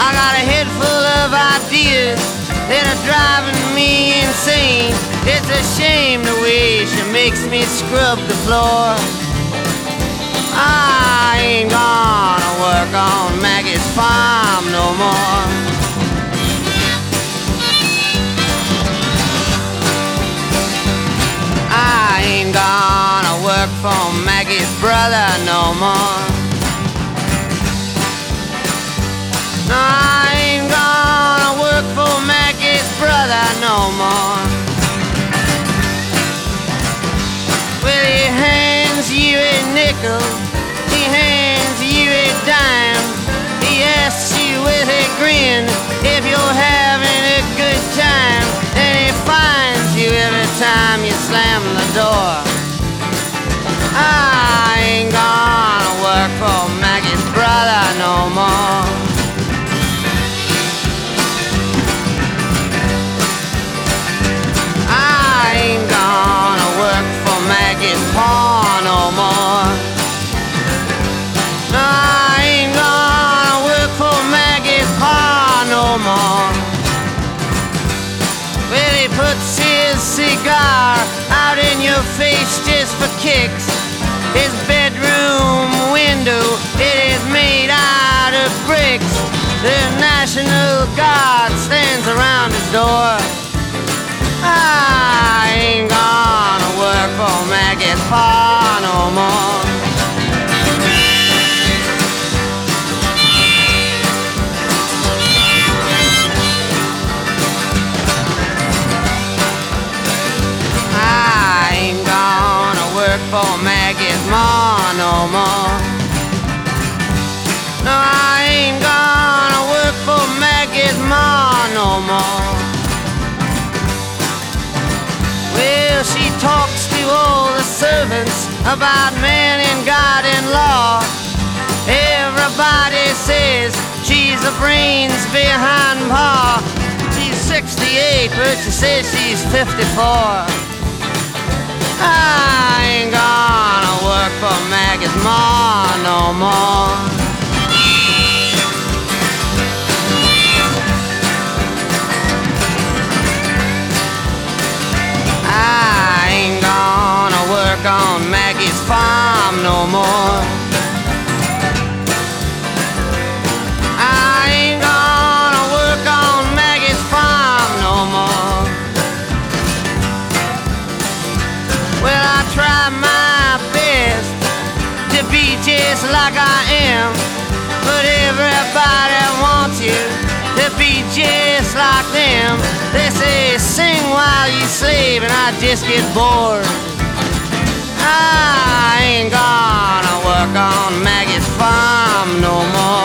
I got a head full of ideas that are driving me insane. It's a shame the way she makes me scrub the floor. I ain't gonna work on Maggie's farm no more. I ain't gonna work for Maggie's brother no more. No, I ain't gonna work for Maggie's brother no more. Well, he hands you a nickel, he hands you a dime, he asks you with a grin if you're having a good time, and he finds you every time you slam the door. I ain't gonna work for Maggie's brother no more. I ain't gonna work for Maggie's pa no more. No, I ain't gonna work for Maggie's pa no more. Well, he puts his cigar out in your face just for kicks. His bedroom window, it is made out of bricks. The National Guard stands around his door. I ain't gonna work for Maggie's pa no more. I ain't gonna work for Maggie's ma no more. No, I ain't gonna work for Maggie's ma no more. Well, she talks to all the servants about man and God and law. Everybody says she's the brains behind pa. She's 68, but she says she's 54. I ain't gonna work for Maggie's ma no more. I ain't gonna work on Maggie's farm no more. I ain't gonna work on Maggie's farm no more. Well, I try my best to be just like I am, but everybody wants you to be just like them. They say sing while you slave, and I just get bored. I ain't gonna work on Maggie's farm no more.